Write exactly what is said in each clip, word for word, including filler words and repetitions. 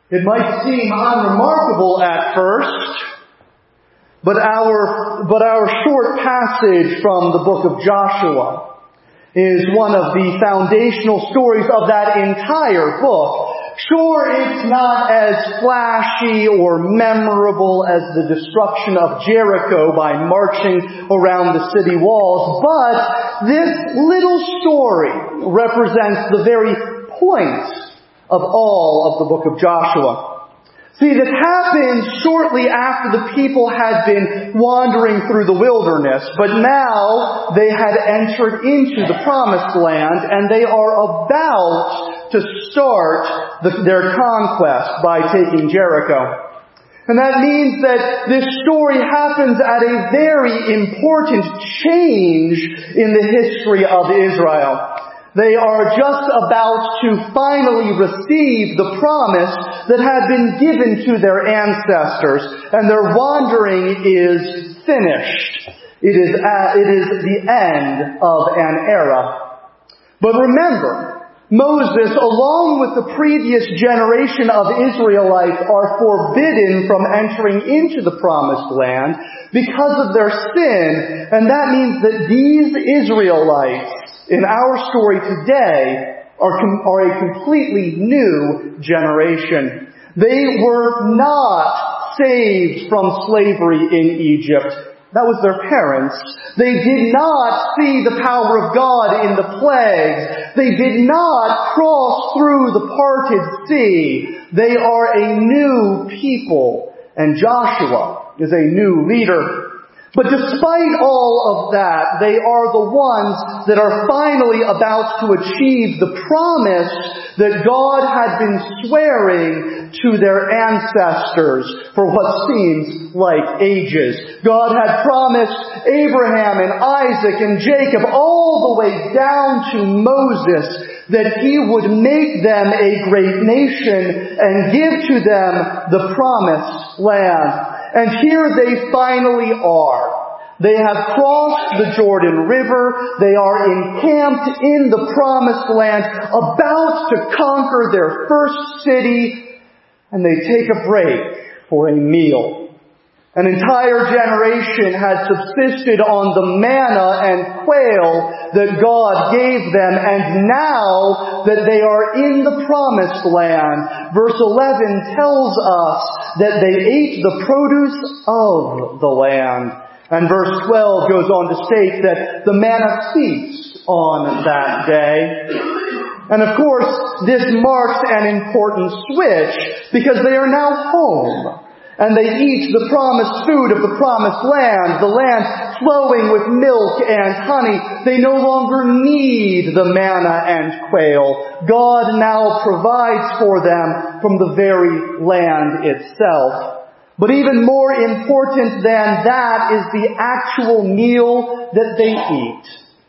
It might seem unremarkable at first, but our, but our short passage from the book of Joshua is one of the foundational stories of that entire book. Sure, it's not as flashy or memorable as the destruction of Jericho by marching around the city walls, but this little story represents the very point of all of the book of Joshua. See, it happened shortly after the people had been wandering through the wilderness, but now they had entered into the promised land and they are about to start the, their conquest by taking Jericho. And that means that this story happens at a very important change in the history of Israel. They are just about to finally receive the promise that had been given to their ancestors, and their wandering is finished. It is, uh, it is the end of an era. But remember, Moses, along with the previous generation of Israelites, are forbidden from entering into the promised land because of their sin, and that means that these Israelites in our story today are, com- are a completely new generation. They were not saved from slavery in Egypt. That was their parents. They did not see the power of God in the plagues. They did not cross through the parted sea. They are a new people, and Joshua is a new leader. But despite all of that, they are the ones that are finally about to achieve the promise that God had been swearing to their ancestors for what seems like ages. God had promised Abraham and Isaac and Jacob all the way down to Moses that He would make them a great nation and give to them the promised land. And here they finally are. They have crossed the Jordan River. They are encamped in the promised land, about to conquer their first city, and they take a break for a meal. An entire generation had subsisted on the manna and quail that God gave them, and now that they are in the promised land, verse eleven tells us that they ate the produce of the land. And verse twelve goes on to state that the manna ceased on that day. And of course, this marks an important switch because they are now home. And they eat the promised food of the promised land, the land flowing with milk and honey. They no longer need the manna and quail. God now provides for them from the very land itself. But even more important than that is the actual meal that they eat.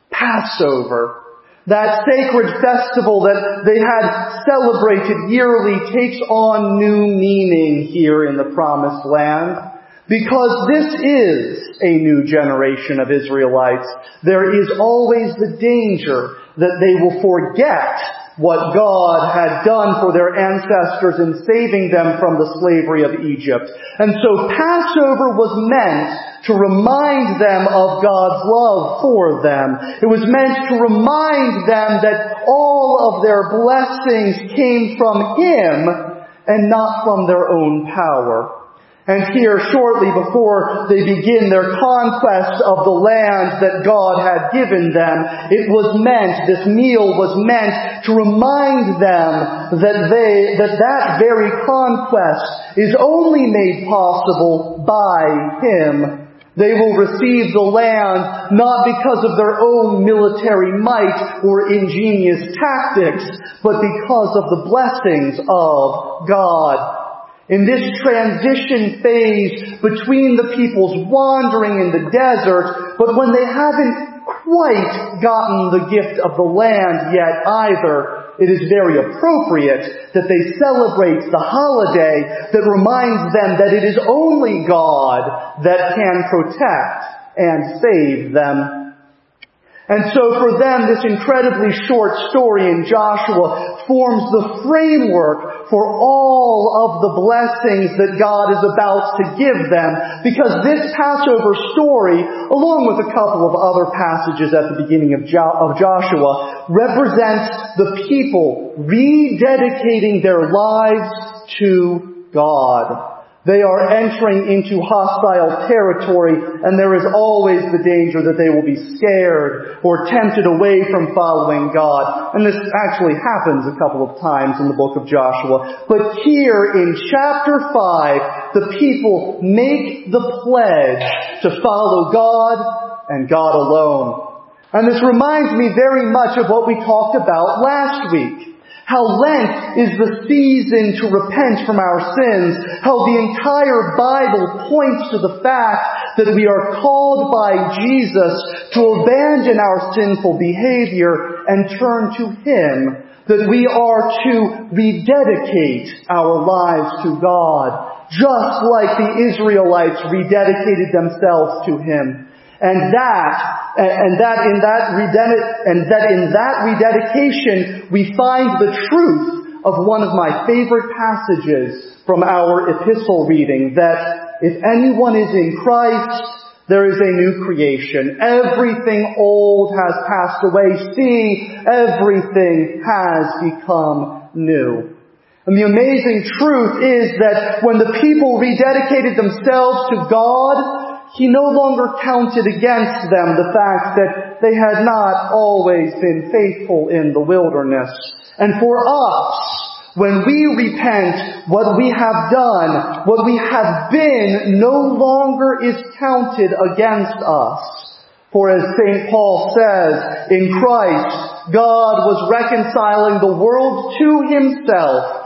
Passover. That sacred festival that they had celebrated yearly takes on new meaning here in the Promised Land. Because this is a new generation of Israelites, there is always the danger that they will forget what God had done for their ancestors in saving them from the slavery of Egypt. And so Passover was meant to remind them of God's love for them. It was meant to remind them that all of their blessings came from Him and not from their own power. And here, shortly before they begin their conquest of the land that God had given them, it was meant, this meal was meant to remind them that they, that that very conquest is only made possible by Him. They will receive the land not because of their own military might or ingenious tactics, but because of the blessings of God. In this transition phase between the people's wandering in the desert, but when they haven't quite gotten the gift of the land yet either, it is very appropriate that they celebrate the holiday that reminds them that it is only God that can protect and save them. And so for them, this incredibly short story in Joshua forms the framework for all of the blessings that God is about to give them, because this Passover story, along with a couple of other passages at the beginning of, jo- of Joshua, represents the people rededicating their lives to God. They are entering into hostile territory, and there is always the danger that they will be scared or tempted away from following God. And this actually happens a couple of times in the book of Joshua. But here in chapter five, the people make the pledge to follow God and God alone. And this reminds me very much of what we talked about last week. How Lent is the season to repent from our sins. How the entire Bible points to the fact that we are called by Jesus to abandon our sinful behavior and turn to Him. That we are to rededicate our lives to God, just like the Israelites rededicated themselves to Him. And that, and that in that rededicate, and that in that rededication, we find the truth of one of my favorite passages from our epistle reading, that if anyone is in Christ, there is a new creation. Everything old has passed away. See, everything has become new. And the amazing truth is that when the people rededicated themselves to God, He no longer counted against them the fact that they had not always been faithful in the wilderness. And for us, when we repent, what we have done, what we have been, no longer is counted against us. For as Saint Paul says, in Christ, God was reconciling the world to Himself,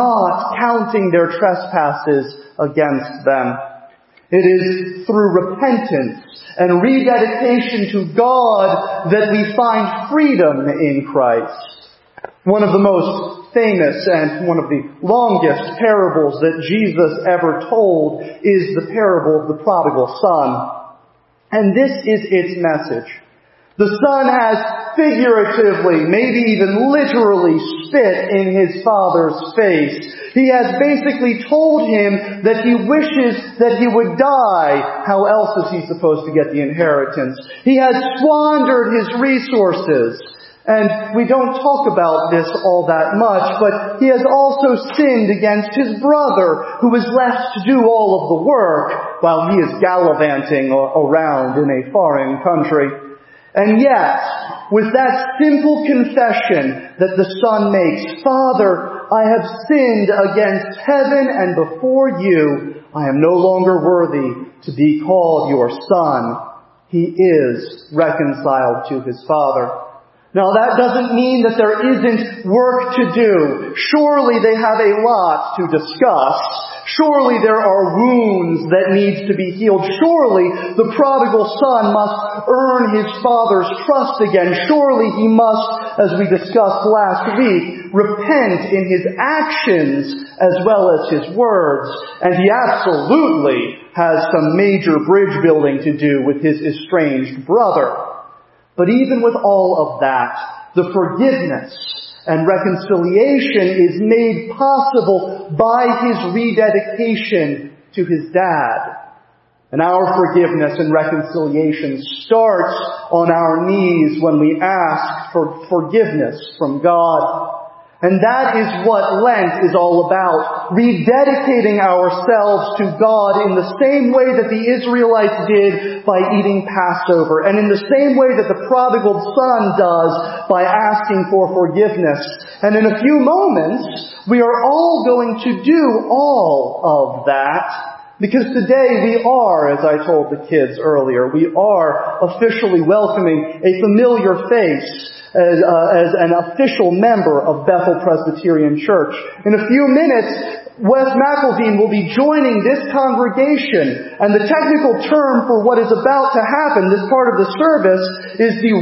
not counting their trespasses against them. It is through repentance and rededication to God that we find freedom in Christ. One of the most famous and one of the longest parables that Jesus ever told is the parable of the prodigal son. And this is its message. The son has figuratively, maybe even literally, spit in his father's face. He has basically told him that he wishes that he would die. How else is he supposed to get the inheritance? He has squandered his resources. And we don't talk about this all that much, but he has also sinned against his brother, who is left to do all of the work while he is gallivanting around in a foreign country. And yet, with that simple confession that the son makes, Father, I have sinned against heaven and before you. I am no longer worthy to be called your son. He is reconciled to his father. Now that doesn't mean that there isn't work to do. Surely they have a lot to discuss. Surely there are wounds that need to be healed. Surely the prodigal son must earn his father's trust again. Surely he must, as we discussed last week, repent in his actions as well as his words. And he absolutely has some major bridge building to do with his estranged brother. But even with all of that, the forgiveness and reconciliation is made possible by his rededication to his dad. And our forgiveness and reconciliation starts on our knees when we ask for forgiveness from God. And that is what Lent is all about. Rededicating ourselves to God in the same way that the Israelites did by eating Passover. And in the same way that the prodigal son does by asking for forgiveness. And in a few moments, we are all going to do all of that. Because today we are, as I told the kids earlier, we are officially welcoming a familiar face as, uh, as an official member of Bethel Presbyterian Church. In a few minutes, Wes McElveen will be joining this congregation, and the technical term for what is about to happen, this part of the service, is the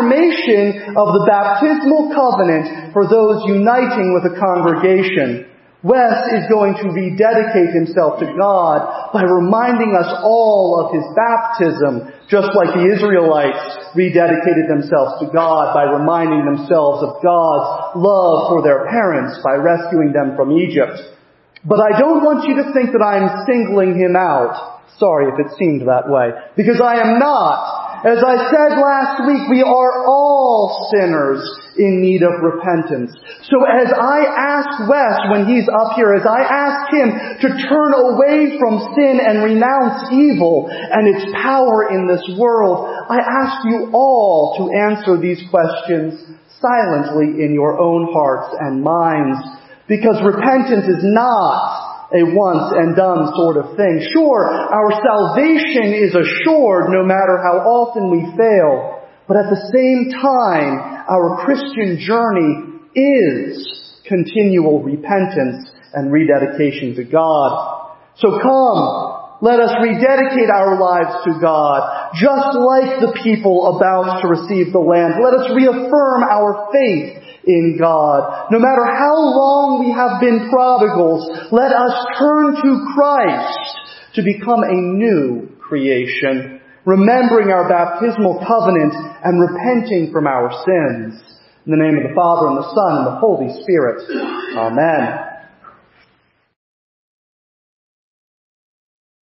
reaffirmation of the baptismal covenant for those uniting with a congregation. Wes is going to rededicate himself to God by reminding us all of his baptism, just like the Israelites rededicated themselves to God by reminding themselves of God's love for their parents by rescuing them from Egypt. But I don't want you to think that I'm singling him out. Sorry if it seemed that way, because I am not. As I said last week, we are all sinners in need of repentance. So as I ask Wes when he's up here, as I ask him to turn away from sin and renounce evil and its power in this world, I ask you all to answer these questions silently in your own hearts and minds, because repentance is not a once and done sort of thing. Sure, our salvation is assured no matter how often we fail, but at the same time, our Christian journey is continual repentance and rededication to God. So come, let us rededicate our lives to God, just like the people about to receive the land. Let us reaffirm our faith in God. No matter how long we have been prodigals, let us turn to Christ to become a new creation, remembering our baptismal covenant and repenting from our sins. In the name of the Father, and the Son, and the Holy Spirit. Amen.